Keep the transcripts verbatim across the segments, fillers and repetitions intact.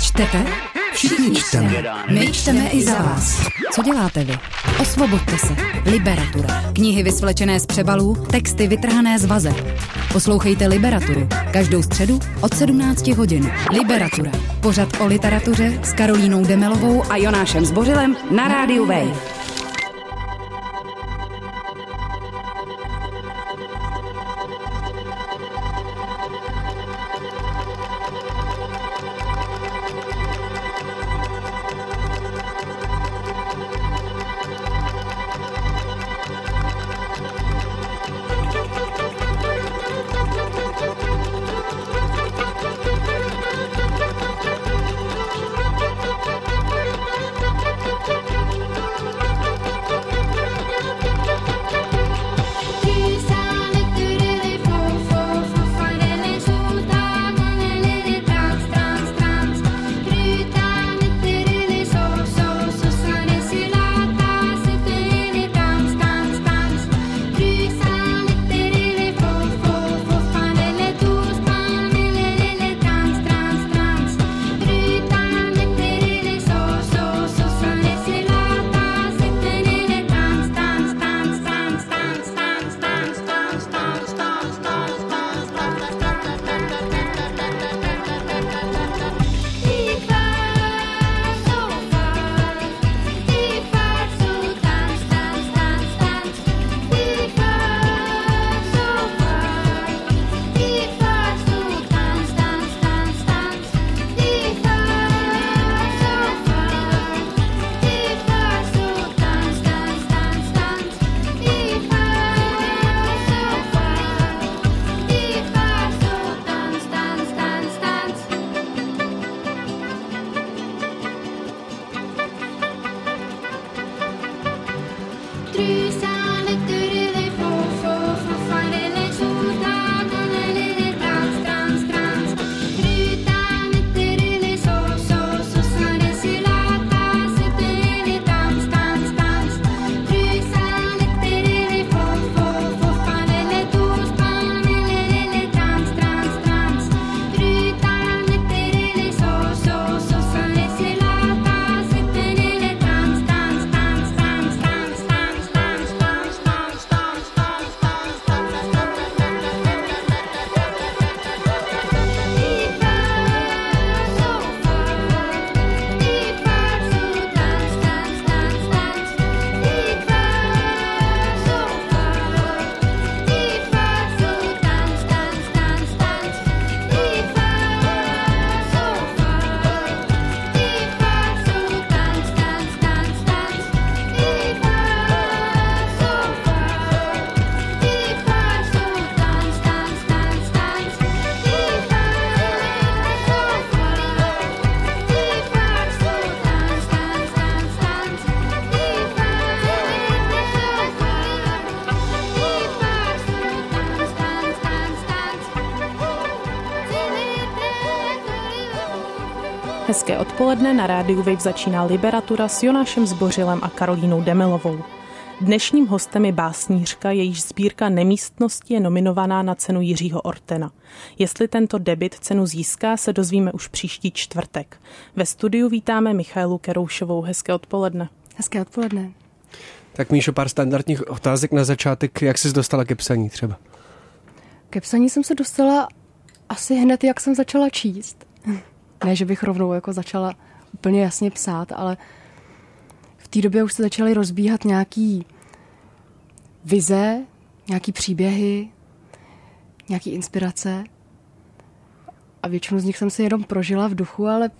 Čtete? Všichni čteme. My čteme i za vás. Co děláte vy? Osvoboďte se. Liberatura. Knihy vysvlečené z přebalů, texty vytrhané z vazeb. Poslouchejte Liberaturu. Každou středu od sedmnácti hodin. Liberatura. Pořad o literatuře s Karolínou Demelovou a Jonášem Zbořilem na rádiu Wave. Hezké odpoledne, na rádiu Wave začíná Liberatura s Jonášem Zbořilem a Karolínou Demelovou. Dnešním hostem je básnířka, jejíž sbírka Nemístnosti je nominovaná na cenu Jiřího Ortena. Jestli tento debut cenu získá, se dozvíme už příští čtvrtek. Ve studiu vítáme Michaelu Keroušovou. Hezké odpoledne. Hezké odpoledne. Tak Míšo, pár standardních otázek na začátek. Jak jsi dostala ke psaní třeba? Ke psaní jsem se dostala asi hned, jak jsem začala číst. Ne, že bych rovnou jako začala úplně jasně psát, ale v té době už se začaly rozbíhat nějaký vize, nějaký příběhy, nějaký inspirace a většinu z nich jsem si jenom prožila v duchu, ale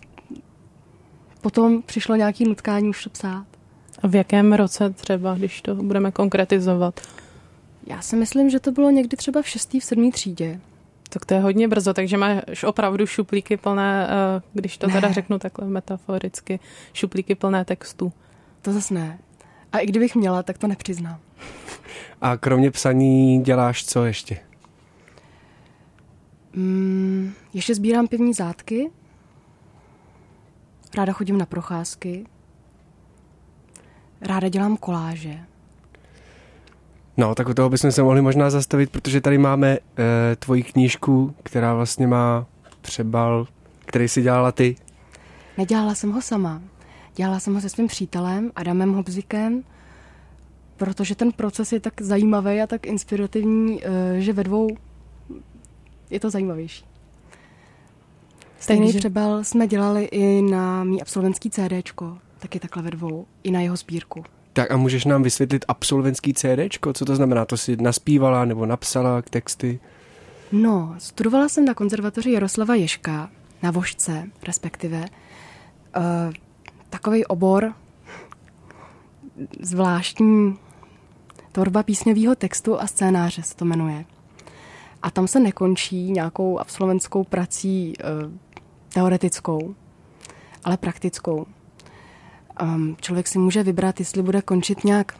potom přišlo nějaké nutkání už to psát. A v jakém roce třeba, když to budeme konkretizovat? Já si myslím, že to bylo někdy třeba v šestý, v sedmý třídě. Tak to je hodně brzo, takže máš opravdu šuplíky plné, když to ne. teda řeknu takhle metaforicky, šuplíky plné textů. To zase ne. A i kdybych měla, tak to nepřiznám. A kromě psaní děláš co ještě? Mm, ještě sbírám pivní zátky. Ráda chodím na procházky. Ráda dělám koláže. No, tak u toho bychom se mohli možná zastavit, protože tady máme e, tvoji knížku, která vlastně má přebal, který si dělala ty. Nedělala jsem ho sama. Dělala jsem ho se svým přítelem Adamem Hobzikem, protože ten proces je tak zajímavý a tak inspirativní, že ve dvou je to zajímavější. Stejný Takže... přebal jsme dělali i na mý absolventský CDčko, taky takhle ve dvou, i na jeho sbírku. Tak a můžeš nám vysvětlit absolventský CDčko? Co to znamená? To si naspívala nebo napsala k texty? No, studovala jsem na konzervatoři Jaroslava Ježka, na Vožce respektive. Uh, takovej obor, zvláštní tvorba písňového textu a scénáře se to jmenuje. A tam se nekončí nějakou absolventskou prací uh, teoretickou, ale praktickou. Um, člověk si může vybrat, jestli bude končit nějak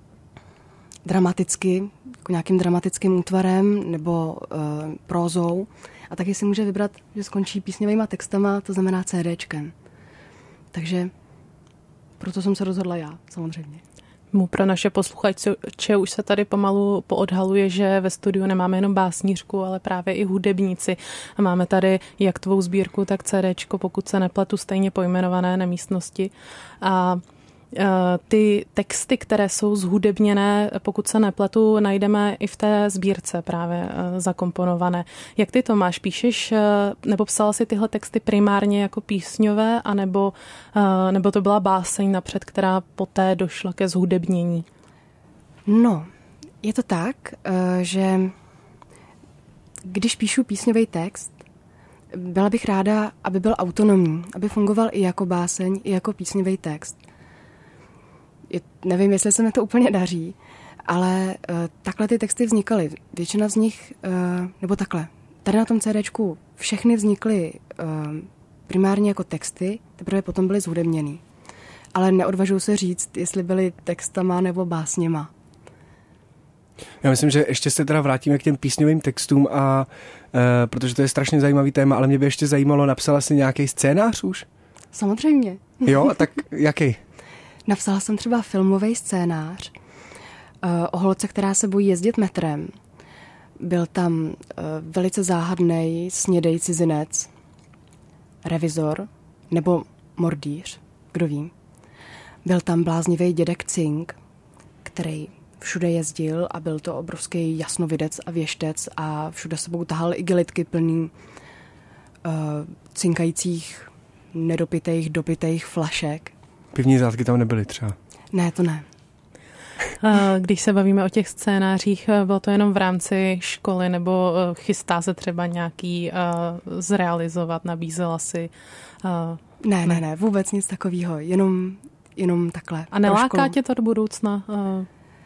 dramaticky, jako nějakým dramatickým útvarem nebo uh, prózou. A taky si může vybrat, že skončí písňovýma textama, to znamená CDčkem. Takže proto jsem se rozhodla já, samozřejmě. Mu pro naše posluchače už se tady pomalu poodhaluje, že ve studiu nemáme jenom básnířku, ale právě i hudebníci. A máme tady jak tvou sbírku, tak CDčko, pokud se nepletu, stejně pojmenované Na místnosti. A ty texty, které jsou zhudebněné, pokud se nepletu, najdeme i v té sbírce právě zakomponované. Jak ty to máš? Píšeš, nebo psala si tyhle texty primárně jako písňové, anebo, nebo to byla báseň napřed, která poté došla ke zhudebnění? No, je to tak, že když píšu písňový text, byla bych ráda, aby byl autonomní, aby fungoval i jako báseň, i jako písňový text. Je, nevím, jestli se mi to úplně daří, ale uh, takhle ty texty vznikaly. Většina z nich, uh, nebo takhle, tady na tom CDčku všechny vznikly uh, primárně jako texty, teprve potom byly zhudebněný. Ale neodvažuji se říct, jestli byly textama nebo básněma. Já myslím, že ještě se teda vrátíme k těm písňovým textům, a uh, protože to je strašně zajímavý téma, ale mě by ještě zajímalo, napsala jsi nějaký scénář už? Samozřejmě. Jo, tak jaký? Napsala jsem třeba filmový scénář uh, o holce, která se bojí jezdit metrem. Byl tam uh, velice záhadnej snědej cizinec, revizor nebo mordýř, kdo ví. Byl tam bláznivý dědek Cink, který všude jezdil a byl to obrovský jasnovidec a věštec a všude sebou tahal igelitky plný uh, cinkajících, nedopitejch, dopitejch flašek. Pivní zátky tam nebyly třeba? Ne, to ne. Když se bavíme o těch scénářích, bylo to jenom v rámci školy, nebo chystá se třeba nějaký uh, zrealizovat, nabízela si? Uh, ne, ne, ne, vůbec nic takového, jenom, jenom takhle. A neláká tě to do budoucna? Uh...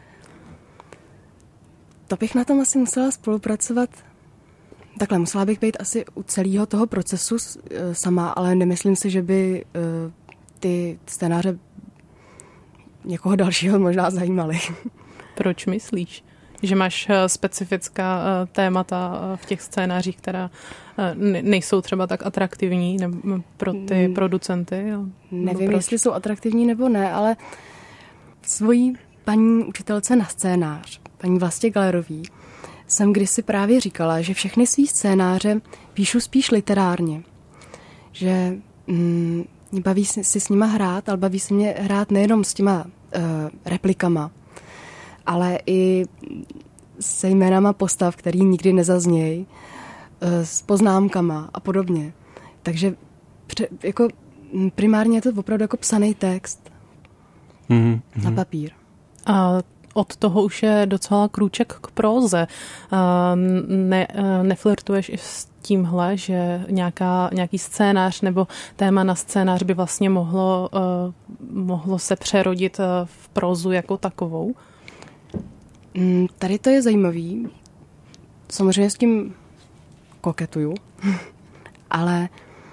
To bych na tom asi musela spolupracovat. Takhle, musela bych být asi u celého toho procesu uh, sama, ale nemyslím si, že by uh, ty scénáře někoho dalšího možná zajímaly. Proč myslíš? Že máš specifická témata v těch scénářích, která nejsou třeba tak atraktivní pro ty producenty? Nevím, jestli jsou atraktivní nebo ne, ale svojí paní učitelce na scénář, paní Vlastě Galerový, jsem kdysi právě říkala, že všechny svý scénáře píšu spíš literárně. Že mm, baví si, si s nima hrát, ale baví se mě hrát nejenom s těma uh, replikama, ale i se jménama postav, který nikdy nezaznějí, uh, s poznámkama a podobně. Takže pře, jako primárně je to opravdu jako psaný text mm-hmm. na papír. A od toho už je docela krůček k próze. Ne, neflirtuješ i s tímhle, že nějaká, nějaký scénář nebo téma na scénář by vlastně mohlo, mohlo se přerodit v prózu jako takovou? Tady to je zajímavý. Samozřejmě s tím koketuju, ale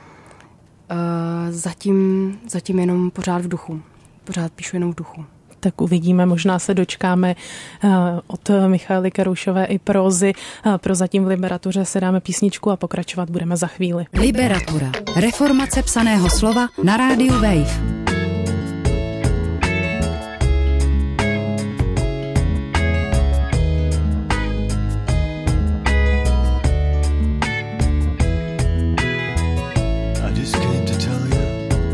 zatím, zatím jenom pořád v duchu. Pořád píšu jenom v duchu. Tak uvidíme, možná se dočkáme od Michaely Karoušové i prózy. Prozatím v Liberatuře se dáme písničku a pokračovat budeme za chvíli. Liberatura. Reformace psaného slova na rádiu Wave. I just came to tell you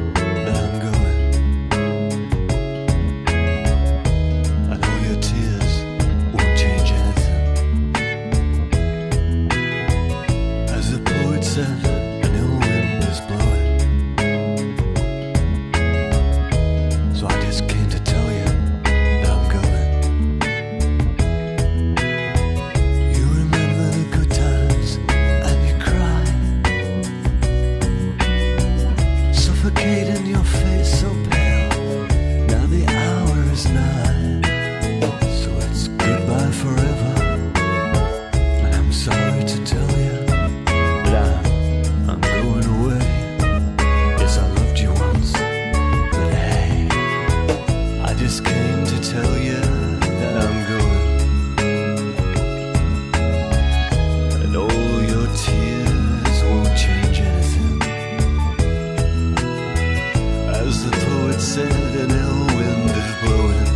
said an ill wind is blowing.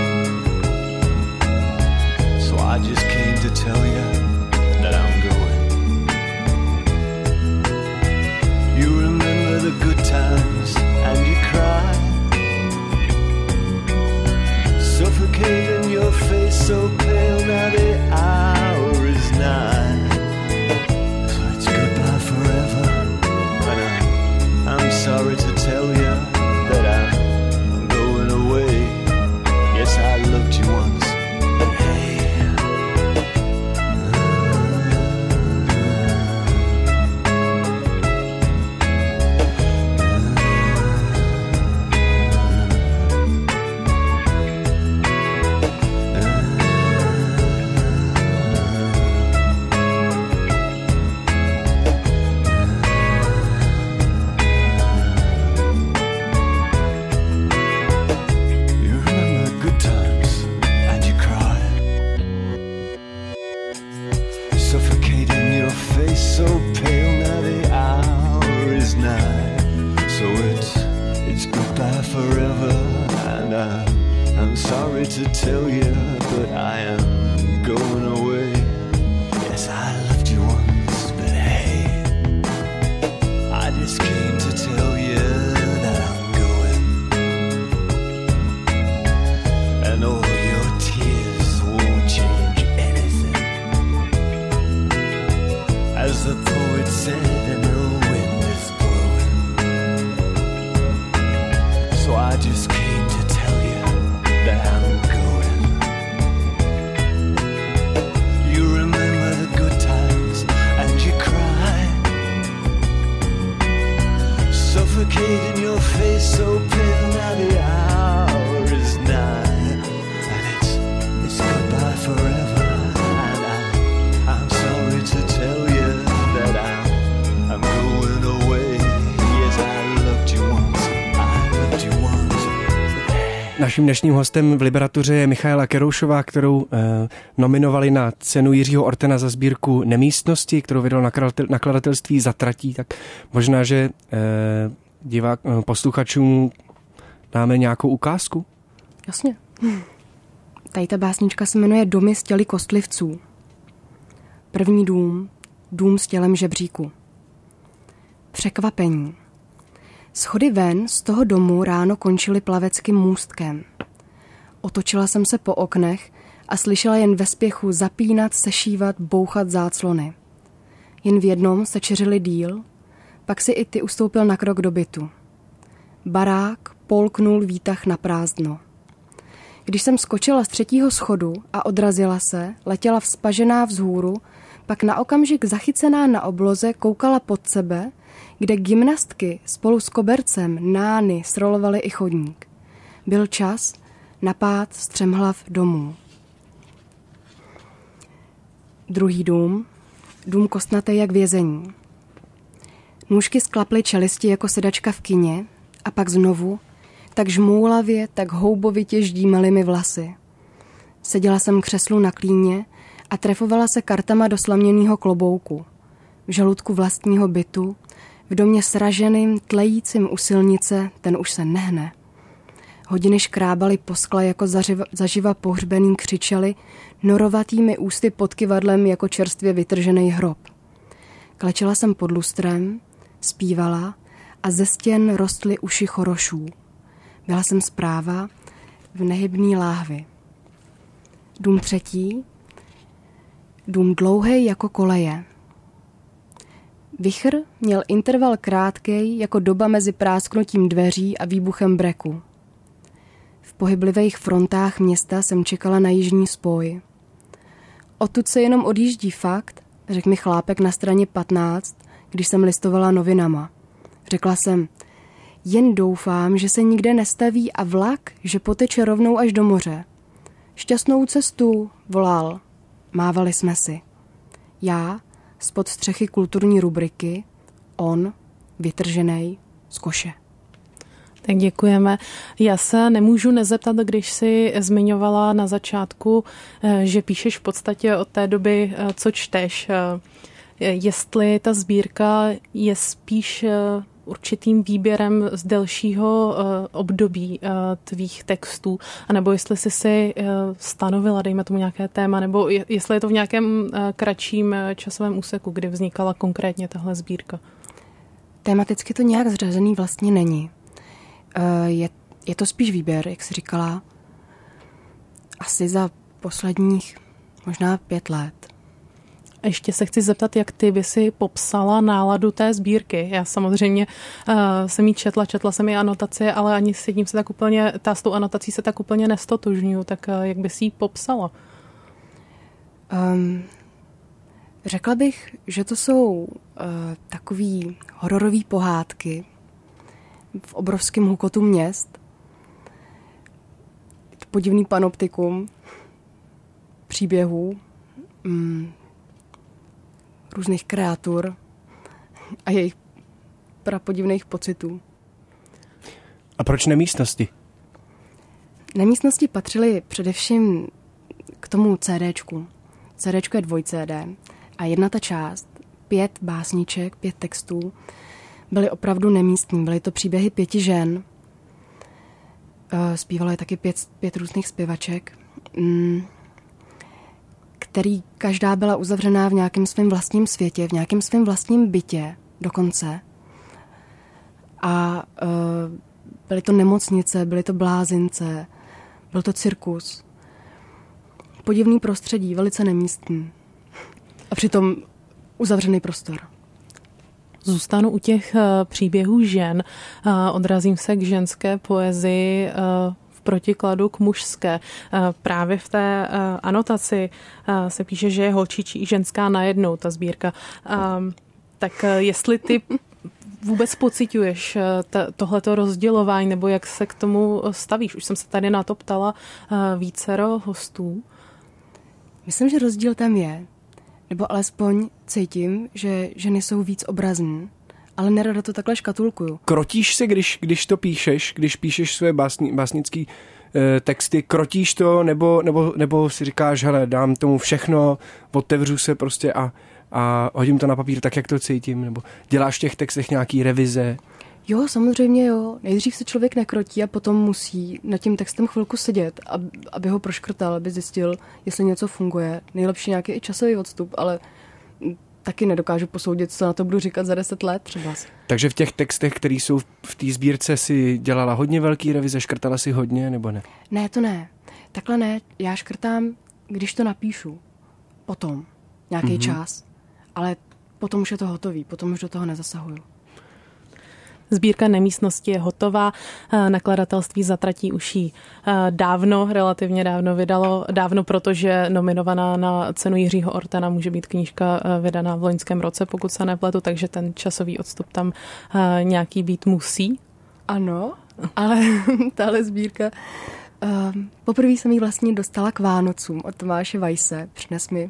So I just came to tell you that I'm going. You remember the good times and you cry, suffocating your face so pale, now the hour is nigh. So it's goodbye forever, and I, I'm sorry to tell you that I'm going away. Yes, I loved you once, but hey. To tell you, but I am going away. Yes, I loved you once, but hey, I just came to tell you that I'm going. And all your tears won't change anything. As the poet said, and the wind is blowing. So I just came to tell you that I'm suffocating your face so pale, now the hour is nigh, and it's, it's goodbye forever, and I, I'm sorry to tell you that I'm, I'm going away. Yes, I loved you once, I loved you once. Naším dnešním hostem v Liberatuře je Michaela Keroušová, kterou eh, nominovali na cenu Jiřího Ortena za sbírku Nemístnosti, kterou vydal nakladatelství Zatratí, tak možná, že eh, divák, posluchačům dáme nějakou ukázku? Jasně. Hm. Tady ta básnička se jmenuje Domy s těly kostlivců. První dům, dům s tělem žebříku. Překvapení. Schody ven z toho domu ráno končily plaveckým můstkem. Otočila jsem se po oknech a slyšela jen ve spěchu zapínat, sešívat, bouchat záclony. Jen v jednom se čeřili díl, pak si i ty ustoupil na krok do bytu. Barák polknul výtah na prázdno. Když jsem skočila z třetího schodu a odrazila se, letěla vzpažená vzhůru, pak na okamžik zachycená na obloze koukala pod sebe, kde gymnastky spolu s kobercem nány srolovaly i chodník. Byl čas na pád střemhlav domů. Druhý dům, dům kostnatý jak vězení. Nůžky sklaply čelisti jako sedačka v kině a pak znovu, tak žmoulavě, tak houbovitě ždímaly mi vlasy. Seděla jsem křeslu na klíně a trefovala se kartama do slaměného klobouku. V žaludku vlastního bytu, v domě sraženým, tlejícím u silnice, ten už se nehne. Hodiny škrábaly po skle jako zaživa, zaživa pohřbený, křičeli norovatými ústy pod kyvadlem jako čerstvě vytržený hrob. Klečela jsem pod lustrem, zpívala a ze stěn rostly uši chorošů. Byla jsem zpráva v nehybný láhvi. Dům třetí, dům dlouhej jako koleje. Vichr měl interval krátkej jako doba mezi prásknutím dveří a výbuchem breku. V pohyblivých frontách města jsem čekala na jižní spoj. Odtud se jenom odjíždí fakt, řekl mi chlápek na straně patnáct, když jsem listovala novinama. Řekla jsem, jen doufám, že se nikde nestaví a vlak, že poteče rovnou až do moře. Šťastnou cestu, volal. Mávali jsme si. Já, spod střechy kulturní rubriky, on, vytržený z koše. Tak děkujeme. Já se nemůžu nezeptat, když jsi zmiňovala na začátku, že píšeš v podstatě od té doby, co čteš. Jestli ta sbírka je spíš určitým výběrem z delšího období tvých textů, anebo jestli jsi si stanovila, dejme tomu nějaké téma, nebo jestli je to v nějakém kratším časovém úseku, kdy vznikala konkrétně tahle sbírka. Tematicky to nějak zřazený vlastně není. Je, je to spíš výběr, jak jsi říkala, asi za posledních možná pět let. Ještě se chci zeptat, jak ty by si popsala náladu té sbírky. Já samozřejmě uh, jsem jí četla, četla jsem i anotaci, ale ani s jedním se tak úplně, ta s tou anotací se tak úplně nestotožňuju, tak uh, jak by si ji popsala? Um, řekla bych, že to jsou uh, takový hororový pohádky v obrovském hukotu měst, podivný panoptikum příběhů, um, různých kreatur a jejich prapodivných pocitů. A proč nemístnosti? Nemístnosti patřily především k tomu CDčku. CDčko je dvoj C D a jedna ta část, pět básníček, pět textů, byly opravdu nemístní. Byly to příběhy pěti žen. Zpívalo je taky pět, pět různých zpěvaček, který každá byla uzavřená v nějakém svém vlastním světě, v nějakém svém vlastním bytě dokonce. A uh, byly to nemocnice, byly to blázince, byl to cirkus. Podivný prostředí, velice nemístný. A přitom uzavřený prostor. Zůstanu u těch uh, příběhů žen. Uh, odrazím se k ženské poezii uh, protikladu k mužské. Právě v té anotaci se píše, že je holčičí i ženská najednou, ta sbírka. Tak jestli ty vůbec pociťuješ tohleto rozdělování, nebo jak se k tomu stavíš? Už jsem se tady na to ptala vícero hostů. Myslím, že rozdíl tam je. Nebo alespoň cítím, že ženy jsou víc obrazní. Ale nerada to takhle škatulkuju. Krotíš se, když, když to píšeš, když píšeš své básni, básnický e, texty, krotíš to, nebo, nebo, nebo si říkáš, hele, dám tomu všechno, otevřu se prostě a, a hodím to na papír tak, jak to cítím, nebo děláš v těch textech nějaký revize? Jo, samozřejmě jo. Nejdřív se člověk nekrotí a potom musí nad tím textem chvilku sedět, aby ho proškrtal, aby zjistil, jestli něco funguje. Nejlepší nějaký i časový odstup, ale taky nedokážu posoudit, co na to budu říkat za deset let třeba. Takže v těch textech, které jsou v té sbírce, si dělala hodně velký revize, škrtala si hodně, nebo ne? Ne, to ne. Takhle ne. Já škrtám, když to napíšu. Potom. Nějaký mm-hmm. čas. Ale potom už je to hotový. Potom už do toho nezasahuju. Sbírka Nemístnosti je hotová. Nakladatelství Zatratí už ji dávno, relativně dávno vydalo. Dávno, protože nominovaná na cenu Jiřího Ortena může být knížka vydaná v loňském roce, pokud se nepletu, takže ten časový odstup tam nějaký být musí. Ano, ale tahle sbírka... Um, poprvé jsem ji vlastně dostala k Vánocům od Tomáše Weisse. Přines mi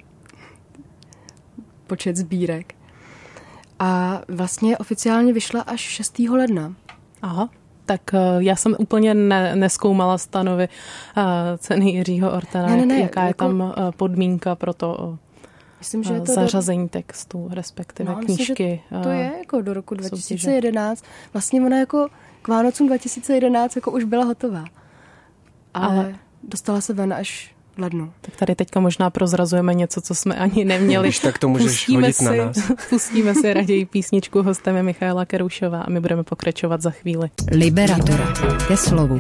počet sbírek. A vlastně oficiálně vyšla až šestého ledna. Aha, tak já jsem úplně ne, nezkoumala stanovy uh, ceny Jiřího Ortena, ne, ne, ne, jaká jako, je tam podmínka pro to, uh, myslím, že je to zařazení do... textu, respektive no, knížky. Myslím, to je jako do roku dva tisíce jedenáct. Soutěže. Vlastně ona jako k Vánocům dva tisíce jedenáct jako už byla hotová. Ale, Ale dostala se ven až v lednu. Tak tady teďka možná prozrazujeme něco, co jsme ani neměli. Když tak to můžeš pustíme hodit si, na nás. Pustíme si raději písničku, hostem je Michaela Keroušová a my budeme pokračovat za chvíli. Liberatura. Ke slovu.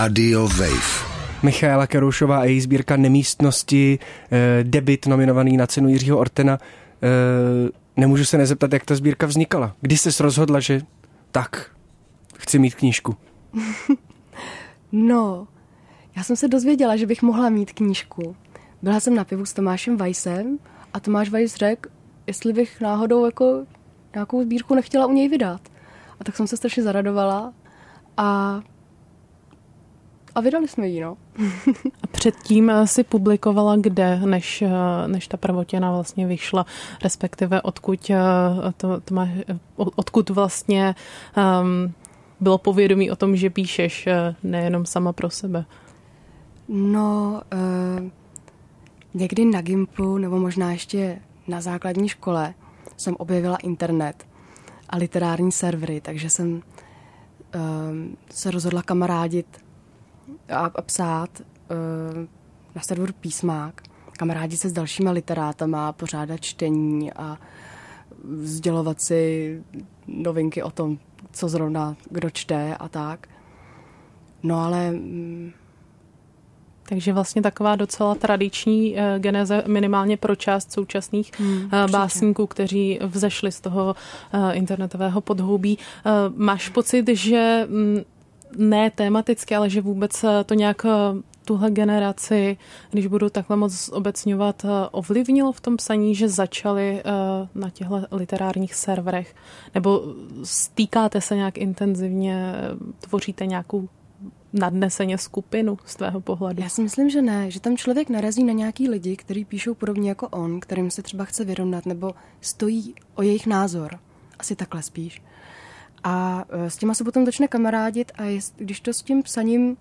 Radio Wave. Michaela Keroušová a její sbírka Nemístnosti, eh, debut nominovaný na cenu Jiřího Ortena. Eh, nemůžu se nezeptat, jak ta sbírka vznikala. Kdy jsi rozhodla, že tak, chci mít knížku? No, já jsem se dozvěděla, že bych mohla mít knížku. Byla jsem na pivu s Tomášem Weissem a Tomáš Weiss řekl, jestli bych náhodou jako nějakou sbírku nechtěla u něj vydat. A tak jsem se strašně zaradovala a, a vydali jsme ji, no. A předtím si publikovala kde, než, než ta prvotina vlastně vyšla, respektive odkud, to, to má, odkud vlastně um, bylo povědomí o tom, že píšeš nejenom sama pro sebe? No, uh, někdy na Gimplu, nebo možná ještě na základní škole, jsem objevila internet a literární servery, takže jsem uh, se rozhodla kamarádit a, a psát uh, na serveru Písmák, kamarádit se s dalšíma literátama, pořádat čtení a sdělovat si novinky o tom, co zrovna kdo čte a tak. No ale... Mm, Takže vlastně taková docela tradiční uh, geneze minimálně pro část současných hmm, uh, básníků, kteří vzešli z toho uh, internetového podhoubí. Uh, máš pocit, že um, ne tematicky, ale že vůbec uh, to nějak uh, tuhle generaci, když budu takhle moc obecňovat, uh, ovlivnilo v tom psaní, že začali uh, na těchto literárních serverech? Nebo stýkáte se nějak intenzivně, tvoříte nějakou nadneseně skupinu z tvého pohledu? Já si myslím, že ne, že tam člověk narazí na nějaký lidi, kteří píšou podobně jako on, kterým se třeba chce vyrovnat, nebo stojí o jejich názor. Asi takhle spíš. A s těma se potom začne kamarádit a jest, když to s tím psaním,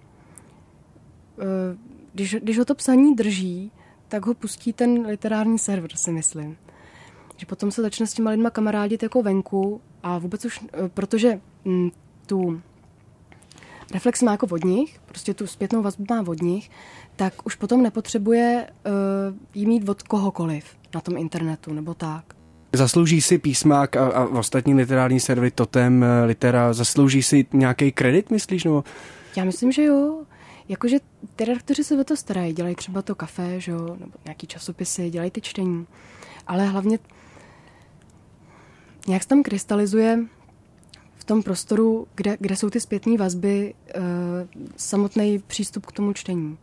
když, když ho to psaní drží, tak ho pustí ten literární server, si myslím. Že potom se začne s těma lidma kamarádit jako venku a vůbec už, protože m, tu reflex má jako od nich, prostě tu zpětnou vazbu má od nich, tak už potom nepotřebuje uh, jí mít od kohokoliv na tom internetu, nebo tak. Zaslouží si Písmák a, a ostatní literární servery Totem, Litera, zaslouží si nějaký kredit, myslíš? Nebo? Já myslím, že jo. Jakože ty redaktoři se o to starají, dělají třeba to kafe, že jo, nebo nějaký časopisy, dělají ty čtení. Ale hlavně nějak se tam krystalizuje v tom prostoru, kde, kde jsou ty zpětné vazby, uh, samotný přístup k tomu čtení.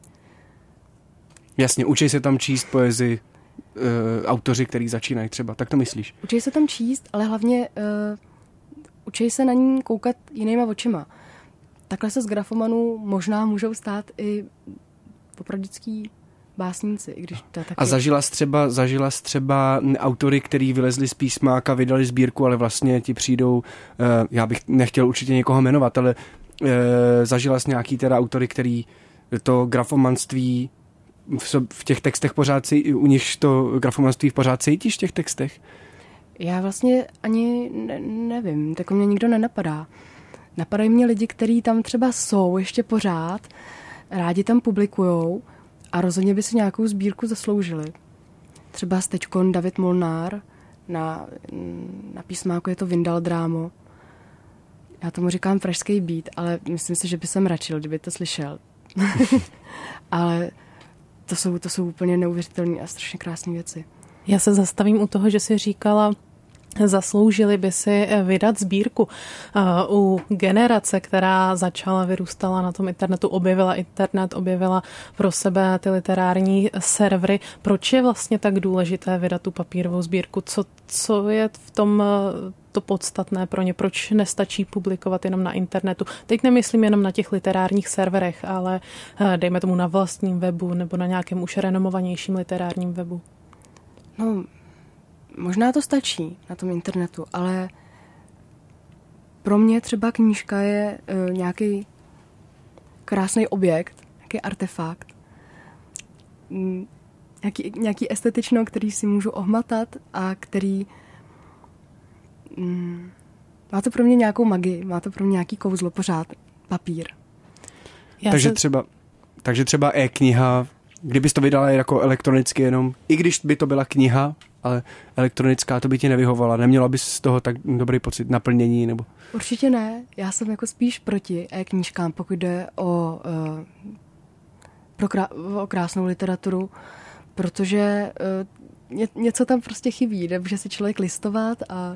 Jasně, učí se tam číst poezii uh, autoři, který začínají třeba, tak to myslíš? Učí se tam číst, ale hlavně uh, učí se na ní koukat jinýma očima. Takhle se z grafomanů možná můžou stát i popravdický básníci, i když to je taky... A zažila jsi třeba, zažila jsi třeba autory, který vylezli z Písmáka, vydali sbírku, ale vlastně ti přijdou, uh, já bych nechtěl určitě někoho jmenovat, ale uh, zažila jsi nějaký teda autory, který to grafomanství v, sob, v těch textech pořád si, u nich to grafomanství pořád cítíš v těch textech? Já vlastně ani ne, nevím, tak mě nikdo nenapadá. Napadají mě lidi, kteří tam třeba jsou ještě pořád, rádi tam publikujou a rozhodně by si nějakou sbírku zasloužili. Třeba teďkon David Molnár, na, na Písmáku je to Vindal Drámo. Já tomu říkám pražský beat, ale myslím si, že by jsem radšil, kdyby to slyšel. Ale to jsou, to jsou úplně neuvěřitelné a strašně krásné věci. Já se zastavím u toho, že jsi říkala, zasloužili by si vydat sbírku. U generace, která začala, vyrůstala na tom internetu, objevila internet, objevila pro sebe ty literární servery. Proč je vlastně tak důležité vydat tu papírovou sbírku? Co, co je v tom to podstatné pro ně? Proč nestačí publikovat jenom na internetu? Teď nemyslím jenom na těch literárních serverech, ale dejme tomu na vlastním webu nebo na nějakém už renomovanějším literárním webu. No, možná to stačí na tom internetu, ale pro mě třeba knížka je uh, nějaký krásný objekt, nějaký artefakt, mm, nějaký, nějaký estetično, který si můžu ohmatat a který mm, má to pro mě nějakou magii, má to pro mě nějaký kouzlo, pořád papír. Já takže, se... třeba, takže třeba e-kniha, kdybys to vydala jako elektronicky jenom, i když by to byla kniha, ale elektronická, to by ti nevyhovala. Neměla bys z toho tak dobrý pocit naplnění? Nebo... Určitě ne. Já jsem jako spíš proti e-knížkám, pokud jde o, uh, pro krá- o krásnou literaturu, protože uh, ně- něco tam prostě chybí. Nemůže si člověk listovat a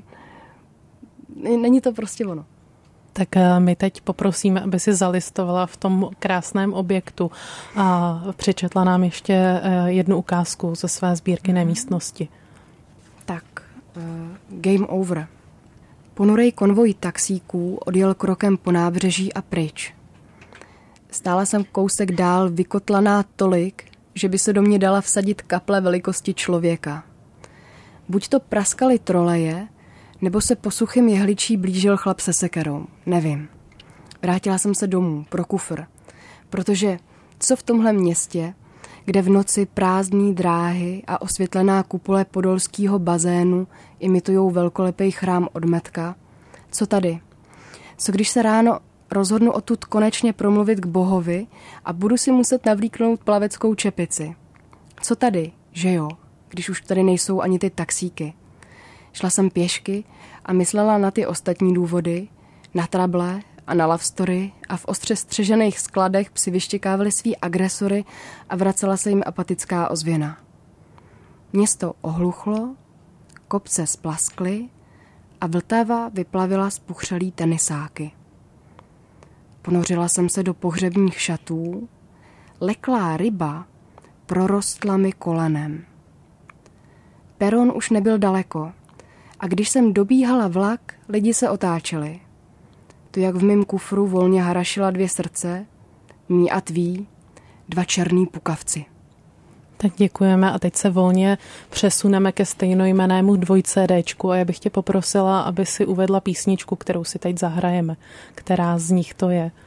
není to prostě ono. Tak my teď poprosíme, aby si zalistovala v tom krásném objektu a přečetla nám ještě jednu ukázku ze své sbírky Nemístnosti. Tak, uh, game over. Ponurej konvoj taxíků odjel krokem po nábřeží a pryč. Stála jsem kousek dál vykotlaná tolik, že by se do mě dala vsadit kaple velikosti člověka. Buď to praskaly troleje, nebo se po suchém jehličí blížil chlap se sekerou. Nevím. Vrátila jsem se domů pro kufr, protože co v tomhle městě, kde v noci prázdný dráhy a osvětlená kupole podolského bazénu imitujou velkolepý chrám od Metka, co tady? Co když se ráno rozhodnu odtud konečně promluvit k Bohovi a budu si muset navlíknout plaveckou čepici? Co tady? Že jo, když už tady nejsou ani ty taxíky. Šla jsem pěšky a myslela na ty ostatní důvody, na trable a na love story a v ostře střežených skladech psi vyštěkávali svý agresory a vracela se jim apatická ozvěna. Město ohluchlo, kopce splaskly a Vltava vyplavila spuchřelý tenisáky. Ponořila jsem se do pohřebních šatů, leklá ryba prorostla mi kolenem. Peron už nebyl daleko a když jsem dobíhala vlak, lidi se otáčeli. Tu jak v mém kufru volně harašila dvě srdce, mí a tvý, dva černý pukavci. Tak děkujeme a teď se volně přesuneme ke stejnojmennému dvojcédéčku a já bych tě poprosila, aby si uvedla písničku, kterou si teď zahrajeme. Která z nich to je?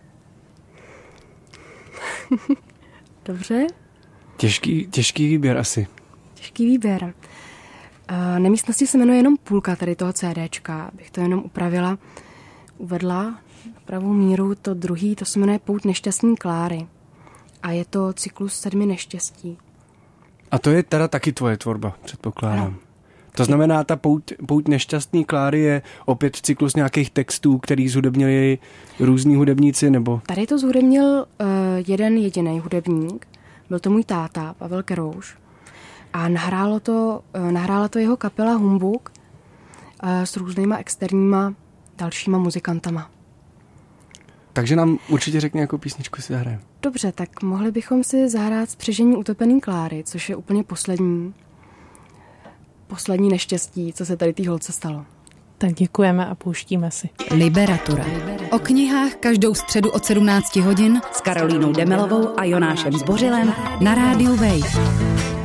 Dobře. Těžký, těžký výběr asi. Těžký výběr. Uh, Nemístnosti se jmenuje jenom půlka tady toho CDčka, bych to jenom upravila. Uvedla na pravou míru to druhý, to se jmenuje Pouť nešťastní Kláry. A je to cyklus sedmi neštěstí. A to je teda taky tvoje tvorba, předpokládám. Ano. To znamená, ta pouť, pouť nešťastný Kláry je opět cyklus nějakých textů, který zhudebnili různí hudebníci, nebo? Tady to zhudebnil uh, jeden jediný hudebník. Byl to můj táta, Pavel Kerouš. A nahrálo to, uh, nahrála to jeho kapela Humbug uh, s různýma externíma dalšíma muzikantama. Takže nám určitě řekni, jakou písničku si zahrajeme. Dobře, tak mohli bychom si zahrát Spřežení utopený Kláry, což je úplně poslední, poslední neštěstí, co se tady té holce stalo. Tak děkujeme a pouštíme si. Liberatura. O knihách každou středu od sedmnácti hodin s Karolínou Demelovou a Jonášem Zbořilem na rádiu Wave.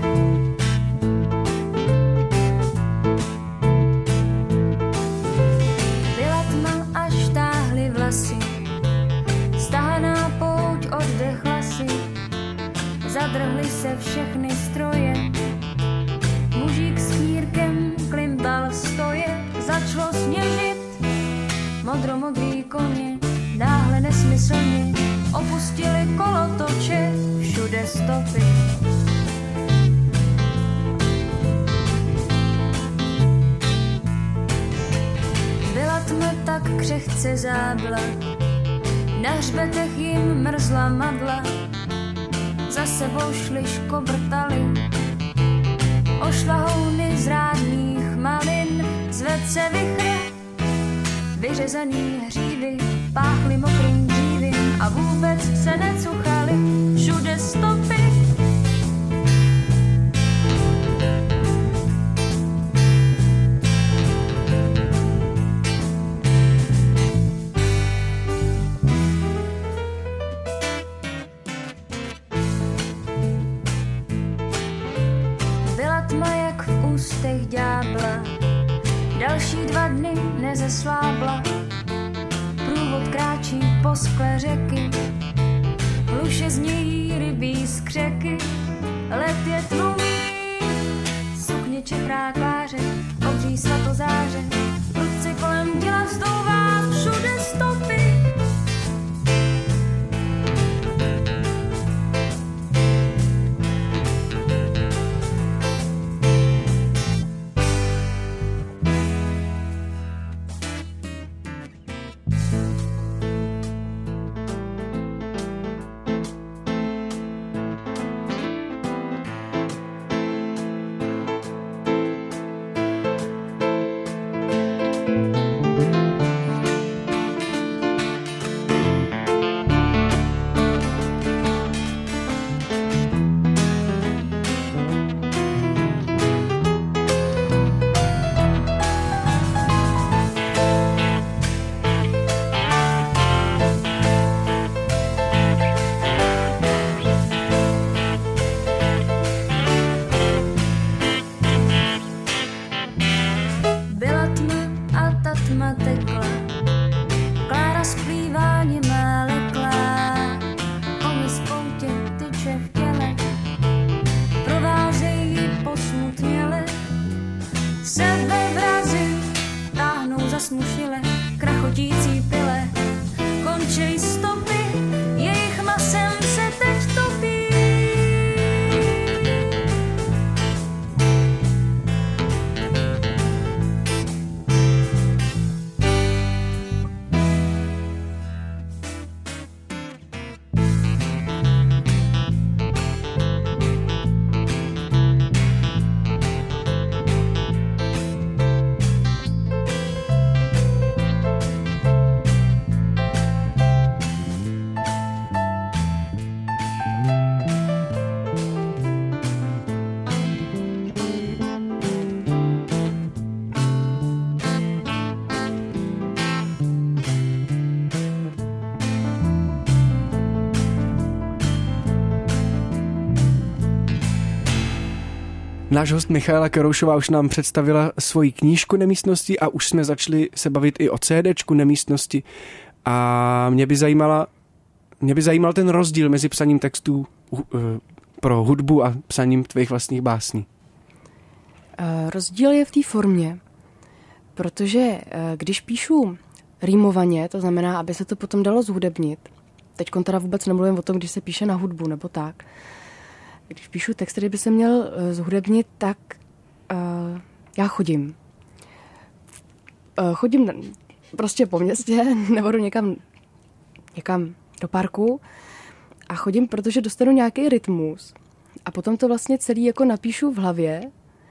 Zadrhly se všechny stroje, mužík s knírkem klimbal stoje, začalo sněžit, modromodrý koně, náhle nesmyslně opustili kolotoče, všude stopy. Byla tma tak křehce zábla, na hřbetech jim mrzla madla, za sebou šli škobrtali, ošlahouny z rádních malin, zved se vichr, vyřezaný hřídy, páchly mokrým dřívím a vůbec se necuchali, všude stopy. Ďábla. Další dva dny nezeslábla, průvod kráčí po skle řeky, hluše znějí rybí skřeky, let je tlumí, sukně čekrá kláře, obří svatozáře, prudce kolem těla vstouvá, všude stopy. chotící pile. Končej stopy, jejich masem se teď topí. Náš host Michaela Keroušová už nám představila svoji knížku Nemístnosti a už jsme začali se bavit i o CDčku Nemístnosti. A mě by zajímala, mě by zajímal ten rozdíl mezi psaním textů pro hudbu a psaním tvých vlastních básní. Rozdíl je v té formě, protože když píšu rýmovaně, to znamená, aby se to potom dalo zhudebnit, teď teda vůbec nemluvím o tom, když se píše na hudbu nebo tak, když píšu text, který by se měl uh, zhudebnit, tak uh, já chodím. Uh, chodím na, prostě po městě nebo do někam, někam do parku a chodím, protože dostanu nějaký rytmus a potom to vlastně celý jako napíšu v hlavě,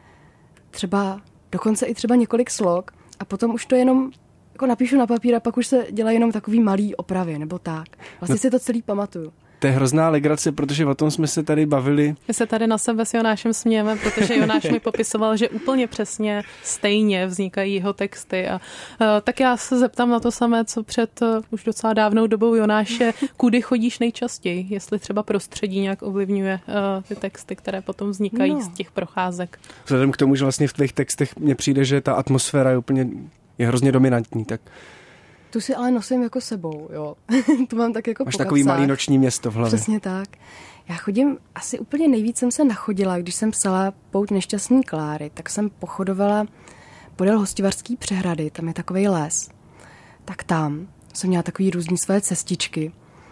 třeba dokonce i třeba několik slok a potom už to jenom jako napíšu na papír a pak už se dělají jenom takový malý opravy nebo tak. Vlastně no. si to celý pamatuju. To je hrozná legrace, protože o tom jsme se tady bavili. My se tady na sebe s Jonášem smějeme, protože Jonáš mi popisoval, že úplně přesně stejně vznikají jeho texty. A, a tak já se zeptám na to samé, co před uh, už docela dávnou dobou Jonáše, kudy chodíš nejčastěji, jestli třeba prostředí nějak ovlivňuje uh, ty texty, které potom vznikají no. z těch procházek. Vzhledem k tomu, že vlastně v tvých textech mně přijde, že ta atmosféra je úplně je hrozně dominantní, tak tu si ale nosím jako sebou, jo. Tu mám tak jako máš po takový kapsách. malý noční město v hlavě. Přesně tak. Já chodím, asi úplně nejvíc jsem se nachodila, když jsem psala Pouť nešťastný Kláry, tak jsem pochodovala podél Hostivařský přehrady, tam je takovej les. Tak tam jsem měla takový různý své cestičky.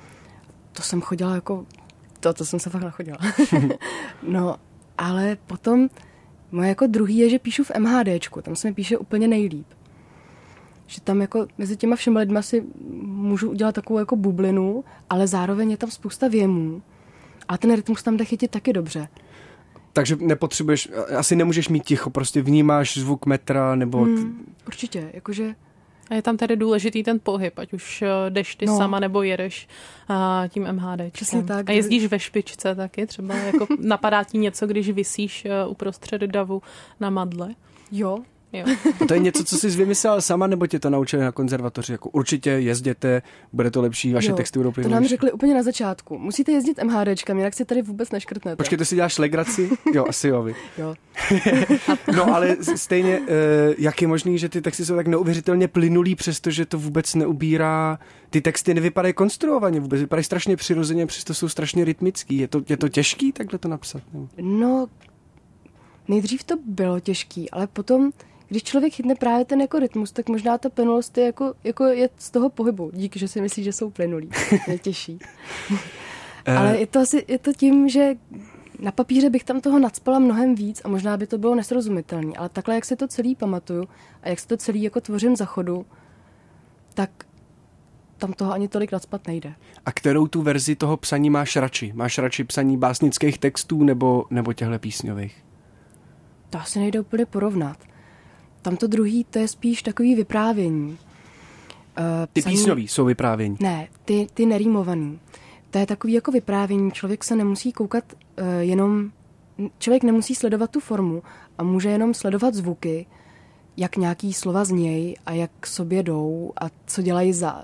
To jsem chodila jako, to, to jsem se fakt nachodila. No, ale potom moje jako druhý je, že píšu v MHDčku, tam se mi píše úplně nejlíp. Že tam jako mezi těma všema lidma si můžu udělat takovou jako bublinu, ale zároveň je tam spousta věmů. A ten rytmus tam jde chytit taky dobře. Takže nepotřebuješ, asi nemůžeš mít ticho, prostě vnímáš zvuk metra nebo... Hmm, určitě, jakože... A je tam tedy důležitý ten pohyb, ať už jdeš ty no. sama nebo jedeš a, tím MHDčkem. Přesně tak. A jezdíš ve špičce taky, třeba jako napadá ti něco, když visíš uprostřed davu na madle? Jo. Jo. A to je něco, co jsi vymyslela sama, nebo tě to naučili na konzervatoři? Jako určitě jezděte, bude to lepší, vaše jo, texty budou plynulejší. To nám řekli úplně na začátku. Musíte jezdit MHDčkem, jinak si tady vůbec neškrtnete. Počkej, to si děláš legraci? Jo, asi jo, vy. Jo. No ale stejně, jak je možný, že ty texty jsou tak neuvěřitelně plynulý, přestože to vůbec neubírá, ty texty nevypadají konstruovaně vůbec, vypadají strašně přirozeně, přesto jsou strašně rytmický. Je to, je to těžký takhle to napsat? Nebo? No, nejdřív to bylo těžký, ale potom když člověk chytne právě ten jako rytmus, tak možná ta plynulost je, jako, jako je z toho pohybu. Díky, že si myslí, že jsou plynulí. Je těžší. Ale je to asi je to tím, že na papíře bych tam toho nacpala mnohem víc a možná by to bylo nesrozumitelné. Ale takhle, jak si to celý pamatuju a jak si to celý jako tvořím za chodu, tak tam toho ani tolik nacpat nejde. A kterou tu verzi toho psaní máš radši? Máš radši psaní básnických textů nebo, nebo těchto písňových? To asi nejde úplně porovnat. Tamto druhý, to je spíš takový vyprávění. Uh, ty psaní... písňový jsou vyprávění? Ne, ty, ty nerýmovaný. To je takový jako vyprávění. Člověk se nemusí koukat uh, jenom... Člověk nemusí sledovat tu formu a může jenom sledovat zvuky, jak nějaký slova znějí a jak k sobě jdou a co dělají za...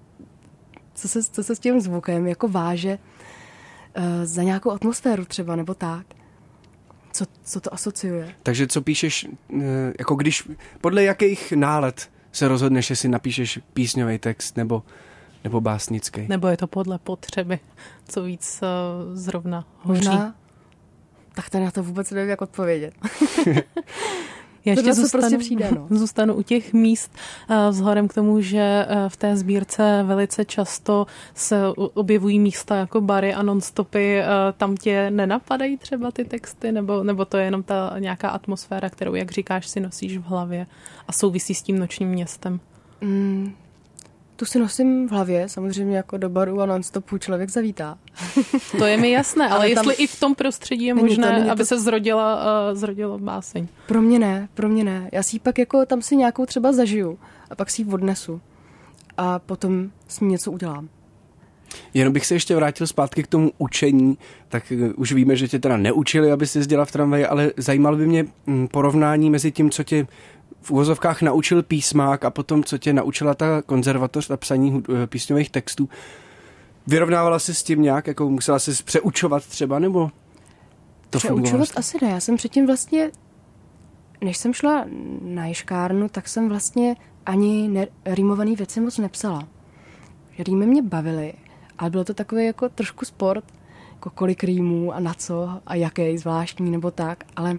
Co se, co se s tím zvukem jako váže uh, za nějakou atmosféru třeba, nebo tak. Co, co to asociuje. Takže co píšeš, jako když, podle jakých nálad se rozhodneš, jestli napíšeš písňový text nebo, nebo básnický? Nebo je to podle potřeby, co víc uh, zrovna hoří? Možná, tak tady na to vůbec nevím, jak odpovědět. Já ještě zůstanu, prostě přijde, no. zůstanu u těch míst vzhledem k tomu, že v té sbírce velice často se objevují místa jako bary a nonstopy. Tam tě nenapadají třeba ty texty, nebo, nebo to je jenom ta nějaká atmosféra, kterou, jak říkáš, si nosíš v hlavě a souvisí s tím nočním městem? Mm, tu si nosím v hlavě, samozřejmě jako do baru a nonstopu člověk zavítá. To je mi jasné, ale, ale jestli tam i v tom prostředí je není možné, to, není aby to... se zrodila, uh, zrodila báseň. Pro mě ne, pro mě ne. Já si pak jako tam si nějakou třeba zažiju a pak si ji odnesu a potom s ní něco udělám. Jenom bych se ještě vrátil zpátky k tomu učení, tak už víme, že tě teda neučili, aby si jezdila v tramvaji, ale zajímalo by mě porovnání mezi tím, co tě v uvozovkách naučil písmák a potom, co tě naučila ta konzervatoř na psaní písňových textů. Vyrovnávala jsi s tím nějak, jako musela jsi přeučovat třeba, nebo to Přeučovat asi ne, já jsem předtím vlastně, než jsem šla na ješkárnu, tak jsem vlastně ani ne, rýmovaný věci moc nepsala. Rýmy mě bavily, ale bylo to takový jako trošku sport, jako kolik rýmů a na co a jaký zvláštní nebo tak, ale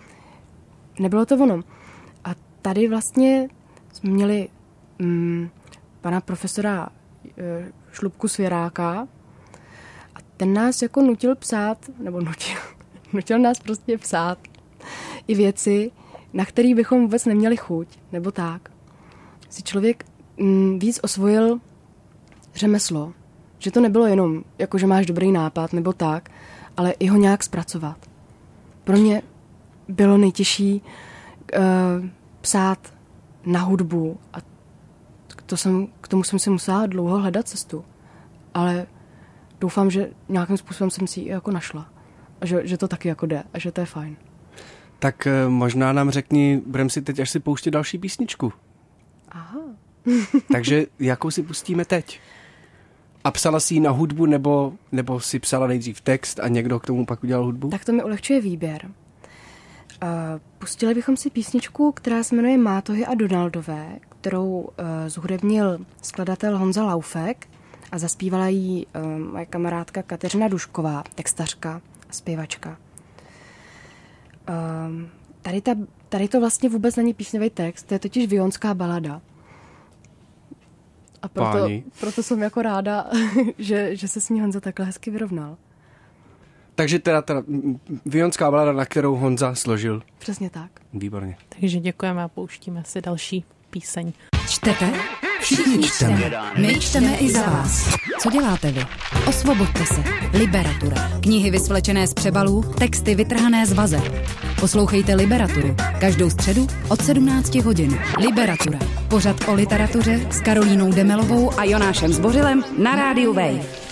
nebylo to ono. A tady vlastně jsme měli mm, pana profesora e, Šlupku Svěráka a ten nás jako nutil psát, nebo nutil, nutil nás prostě psát i věci, na které bychom vůbec neměli chuť, nebo tak. Si člověk mm, víc osvojil řemeslo, že to nebylo jenom jako, že máš dobrý nápad, nebo tak, ale i ho nějak zpracovat. Pro mě bylo nejtěžší uh, psát na hudbu a to jsem, k tomu jsem si musela dlouho hledat cestu. Ale doufám, že nějakým způsobem jsem si ji jako našla. A že, že to taky jako jde a že to je fajn. Tak uh, možná nám řekni, budeme si teď až si pouštět další písničku. Aha. Takže jakou si pustíme teď? A psala si ji na hudbu, nebo, nebo si psala nejdřív text a někdo k tomu pak udělal hudbu? Tak to mi ulehčuje výběr. Uh, pustili bychom si písničku, která se jmenuje Mátohy a Donaldové, kterou uh, zhudebnil skladatel Honza Laufek a zaspívala jí uh, moje kamarádka Kateřina Dušková, textařka a zpěvačka. Uh, tady, ta, tady to vlastně vůbec není písňový text, to je totiž vionská balada. A proto, proto jsem jako ráda, že, že se s ní Honza takhle hezky vyrovnal. Takže teda ta vionská balada, na kterou Honza složil. Přesně tak. Výborně. Takže děkujeme a pouštíme si další píseň. Čtete? Všichni čteme. My čteme i za vás. Co děláte vy? Osvoboďte se. Liberatura. Knihy vysvlečené z přebalů, texty vytrhané z vazeb. Poslouchejte Liberaturu. Každou středu od sedmnácti hodin. Liberatura. Pořad o literatuře s Karolínou Demelovou a Jonášem Zbořilem na rádiu Wave.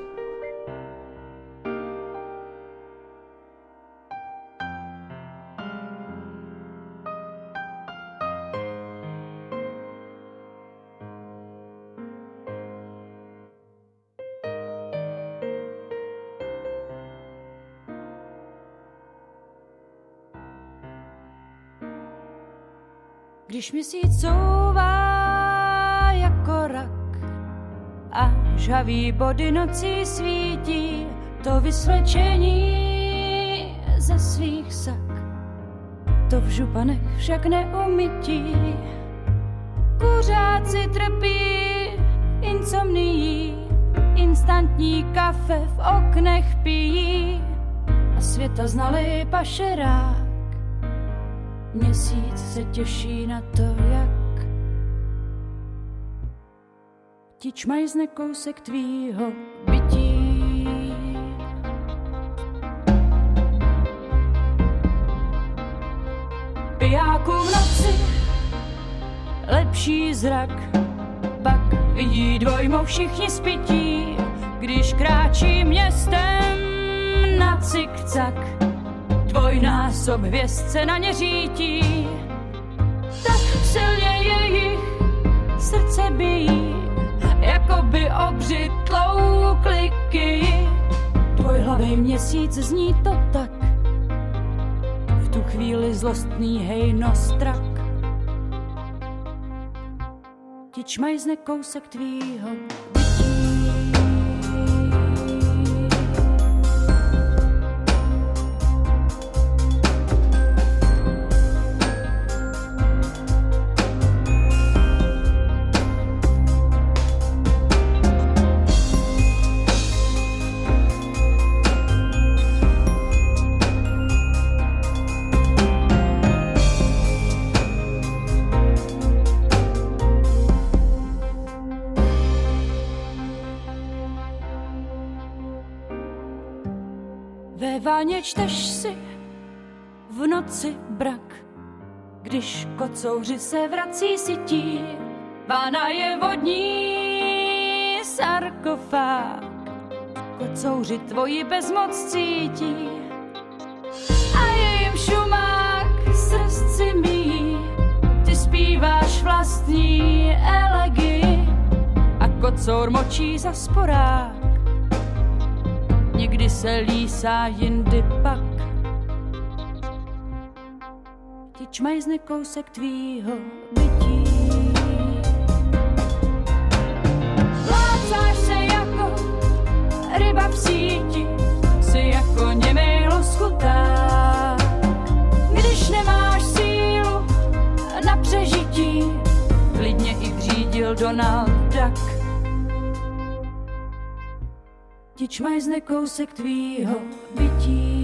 Když měsíc couvá jako rak a žhavý body nocí svítí, to vysvlečení ze svých sak, to v županech však neumytí. Kuřáci trpí insomnií, instantní kafe v oknech pijí a světa znalý pašerák. Měsíc se těší na to, jak ti čmajzne kousek tvýho bytí. Pijáků v noci lepší zrak, pak vidí dvojmou všichni spití, když kráčí městem na cikcak. Dvojnásob hvězdce na ně řítí, tak silně jejich srdce bijí, jako by obři tloukly kyji. Dvojhlavý měsíc zní to tak, v tu chvíli zlostný hejnostrak. Ti čmajzne kousek tvýho bytí. páně, čteš si v noci brak, když kocouři se vrací sití, vána je vodní sarkofág, kocouři tvoji bezmoc cítí a je jim šumák srdci mý, ty zpíváš vlastní elegii a kocour močí za sporák, někdy se lísá, jindy pak. Ti čmajzne kousek tvýho bytí. Plácáš se jako ryba v síti, si jako němej loskuták. Když nemáš sílu na přežití, klidně i vřídil Donald Duck. Ti čmajzne kousek tvýho bytí.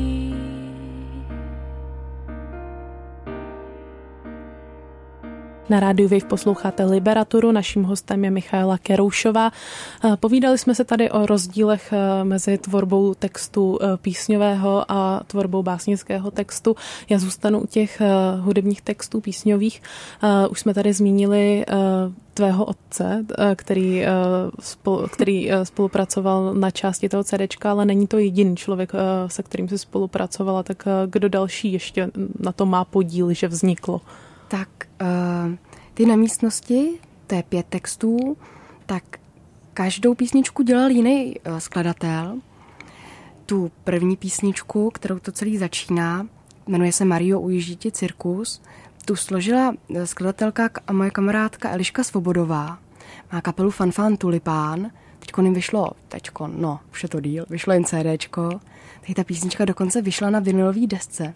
Na rádiu Wave posloucháte Liberaturu, naším hostem je Michaela Keroušová. Povídali jsme se tady o rozdílech mezi tvorbou textu písňového a tvorbou básnického textu. Já zůstanu u těch hudebních textů písňových. Už jsme tady zmínili tvého otce, který, který spolupracoval na části toho CDčka, ale není to jediný člověk, se kterým jsi spolupracovala, tak kdo další ještě na to má podíl, že vzniklo? Tak uh, ty Na místnosti, to je pět textů, tak každou písničku dělal jiný uh, skladatel. Tu první písničku, kterou to celý začíná, jmenuje se Mario, ujíždí ti cirkus. Tu složila skladatelka a moje kamarádka Eliška Svobodová. Má kapelu Fanfán Tulipán. Teďko jim vyšlo, teďko, no, už je to díl, vyšlo jen CDčko. Tady ta písnička dokonce vyšla na vinylové desce.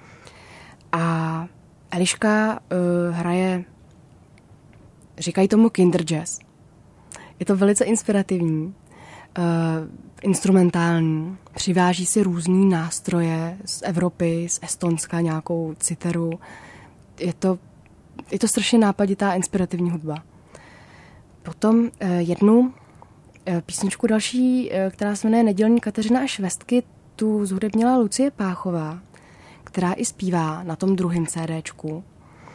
A Eliška uh, hraje, říkají tomu Kinder Jazz. Je to velice inspirativní, uh, instrumentální. Přiváží si různý nástroje z Evropy, z Estonska, nějakou citeru. Je to, je to strašně nápaditá inspirativní hudba. Potom uh, jednu uh, písničku další, uh, která se jmenuje Nedělní Kateřina a švestky, tu zhudebnila Lucie Páchová, která i zpívá na tom druhém CDčku. Uh,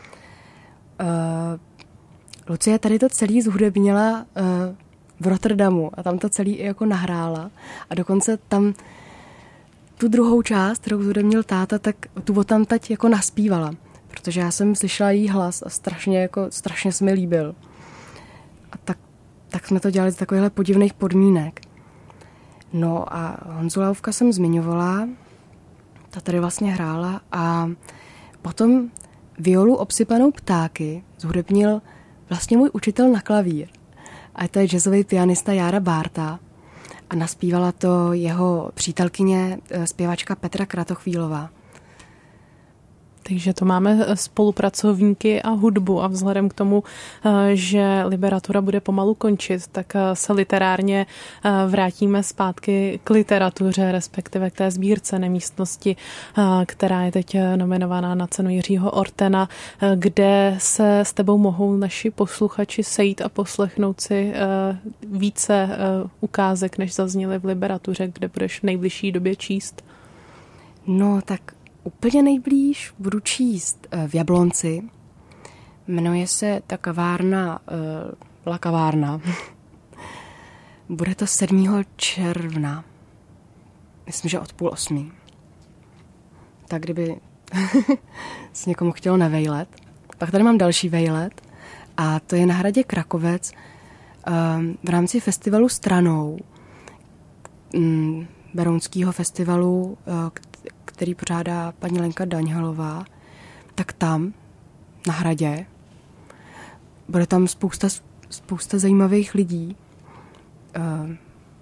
Lucie tady to celý zhudebnila uh, v Rotterdamu a tam to celý i jako nahrála. A dokonce tam tu druhou část, kterou zhudebnil táta, tak tu odtamtať jako naspívala. Protože já jsem slyšela její hlas a strašně, jako, strašně se mi líbil. A tak, tak jsme to dělali z takovýchhle podivných podmínek. No a Honzu Laufka jsem zmiňovala, ta tady vlastně hrála a potom violu obsypanou ptáky zhudebnil vlastně můj učitel na klavír. A to je jazzový pianista Jára Bárta a naspívala to jeho přítelkyně, zpěvačka Petra Kratochvílová. Takže to máme spolupracovníky a hudbu a vzhledem k tomu, že Liberatura bude pomalu končit, tak se literárně vrátíme zpátky k literatuře, respektive k té sbírce Nemístnosti, která je teď nominovaná na cenu Jiřího Ortena, kde se s tebou mohou naši posluchači sejít a poslechnout si více ukázek, než zazněly v Liberatuře, kde budeš v nejbližší době číst. No tak úplně nejblíž budu číst v Jablonci. Jmenuje se ta kavárna uh, La Kavárna. Bude to sedmého června. Myslím, že od půl osmí. Tak kdyby s někomu chtělo na vejlet. Pak tady mám další vejlet a to je na hradě Krakovec um, v rámci festivalu Stranou. Um, Berounského festivalu, uh, který pořádá paní Lenka Daňhalová, tak tam, na hradě, bude tam spousta, spousta zajímavých lidí. Uh,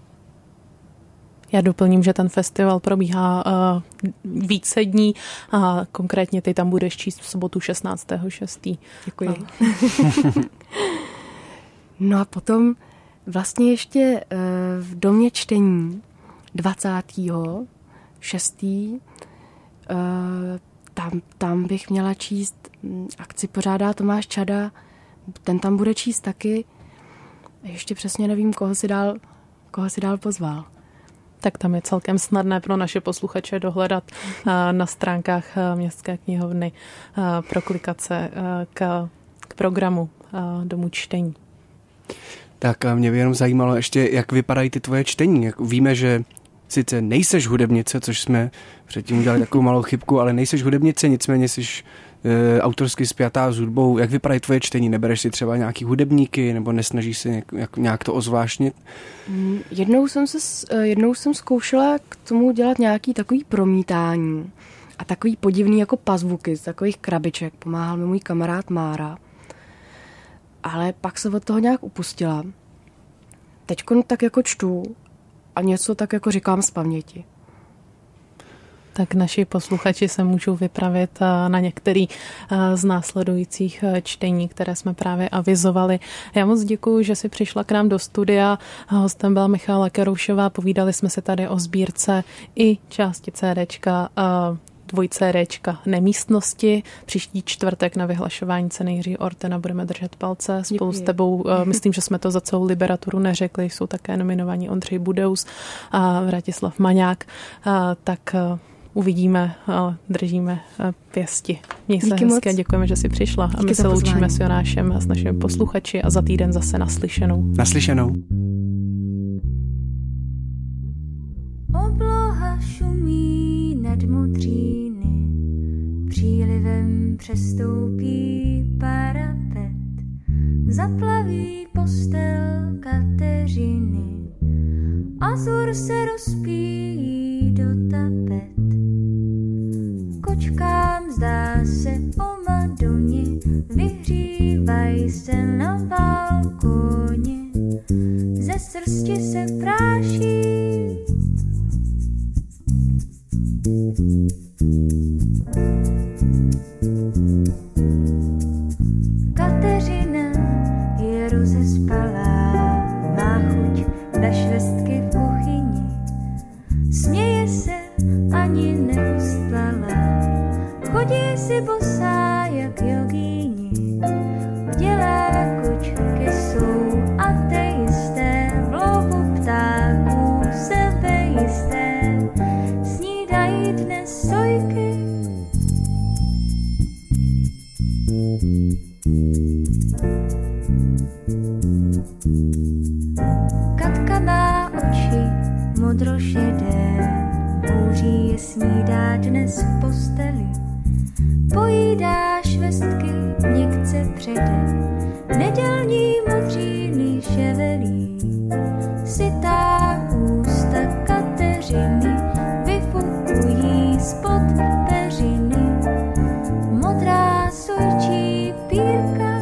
Já doplním, že ten festival probíhá uh, více dní a konkrétně ty tam budeš číst v sobotu šestnáctého šestého Děkuji. Uh. No a potom vlastně ještě uh, v domě čtení dvacátého šestého Uh, tam, tam bych měla číst, akci pořádá Tomáš Čada, ten tam bude číst taky. Ještě přesně nevím, koho si dál, koho si dál pozval. Tak tam je celkem snadné pro naše posluchače dohledat na stránkách Městské knihovny proklikace k, k programu Domu čtení. Tak a mě by jenom zajímalo ještě, jak vypadají ty tvoje čtení. Jak víme, že sice nejseš hudebnice, což jsme předtím udělali takovou malou chybku, ale nejseš hudebnice, nicméně jsi e, autorsky spjatá s hudbou. Jak vypadají tvoje čtení? Nebereš si třeba nějaký hudebníky nebo nesnažíš se nějak, jak, nějak to ozvláštnit? Jednou jsem, se, jednou jsem zkoušela k tomu dělat nějaký takový promítání a takový podivný jako pazvuky z takových krabiček. Pomáhal mi můj kamarád Mára. Ale pak se od toho nějak upustila. Teďko tak jako čtu a něco tak jako říkám z paměti. Tak naši posluchači se můžou vypravit na některý z následujících čtení, které jsme právě avizovali. Já moc děkuju, že jsi přišla k nám do studia. Hostem byla Michala Keroušová. Povídali jsme se tady o sbírce i části CDčka dvojcédéčka Nemístnosti. Příští čtvrtek na vyhlašování ceny Jiřího Ortena budeme držet palce. Spolu Děkuji. S tebou, myslím, že jsme to za celou Literaturu neřekli, jsou také nominovaní Ondřej Budeus a Vratislav Maňák. Tak uvidíme, držíme pěsti. Měj se hezky a děkujeme, že jsi přišla. Díky a my se loučíme s Jonášem a s našimi posluchači a za týden zase naslyšenou. Naslyšenou. Obloha šumí nad modříny, přílivem přestoupí parapet, zaplaví postel Kateřiny, azur se rozpíjí do tapet. Kočkám zdá se o Madoně, vyhřívají se na balkoně, ze srsti se práší. Kateřina je rozespalá, má chuť na švestky v kuchyni, směje se, ani neustlala, chodí si bosá jak jogíni, dělá kočky jsou ateisté, v lovu ptáků sebejisté, snídají dnes sojky. Katka má oči modrošedé, bouří je snídá dnes v posteli, pojídá švestky měkce předem, nedělní modříny ševelí, sytá ústa Kateřiny vyfukují spod peřiny, modrá sojčí pírka.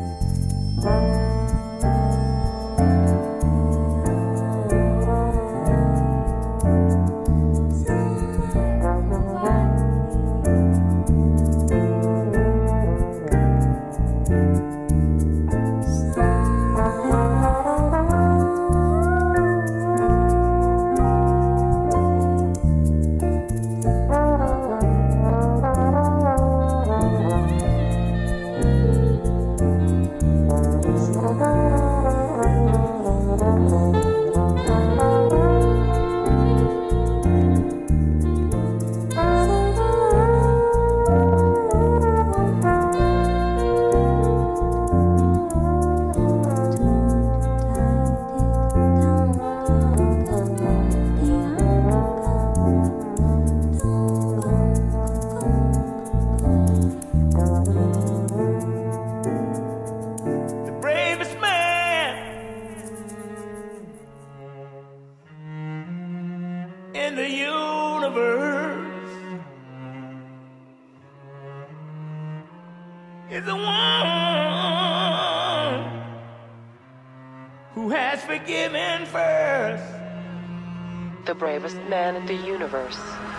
The bravest man in the universe.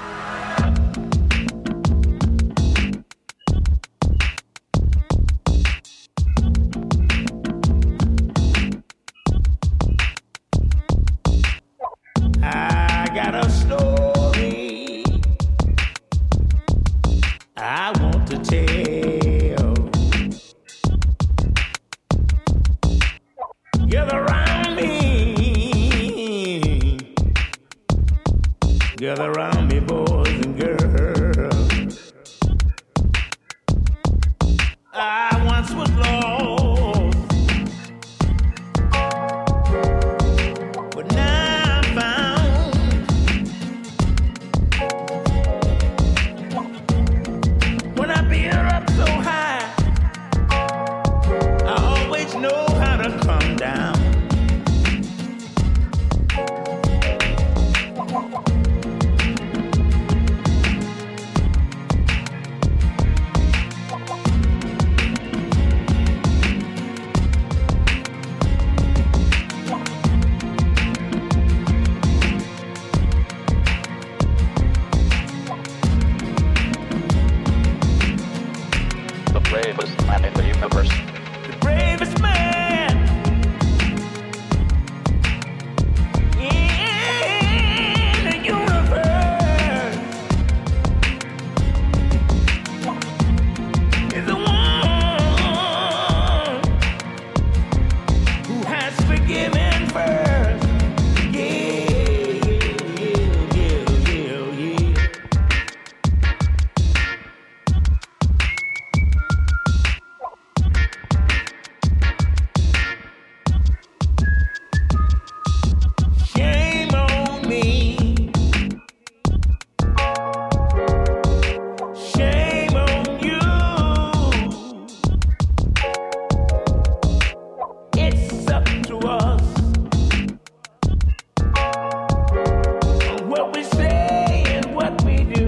I got a story I want to tell. Gather around me. universe. The bravest man in the universe is the one who has forgiven first. Yeah, yeah, yeah, yeah, yeah. Shame on me. Shame on you. It's up to us on what we say and what we do.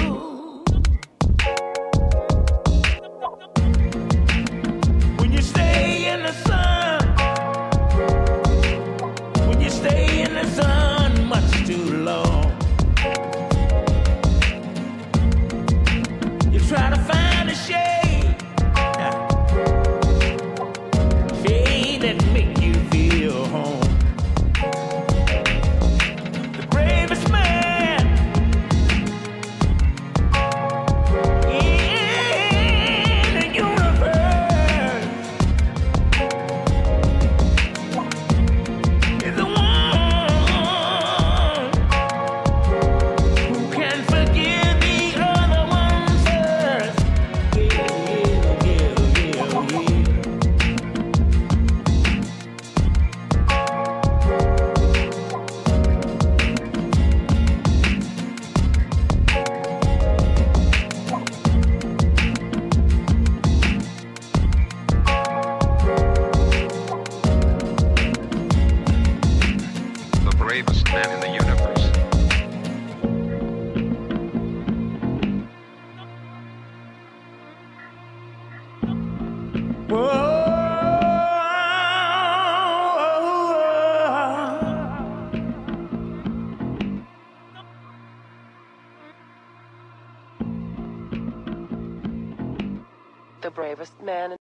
When you stay in the sun, when you stay in the sun much too long, you try to find a shade, shade that make you feel home. The bravest man in the universe is the one who can forgive the other one first. Yeah, yeah, yeah, yeah, yeah. The bravest man in the universe. The bravest man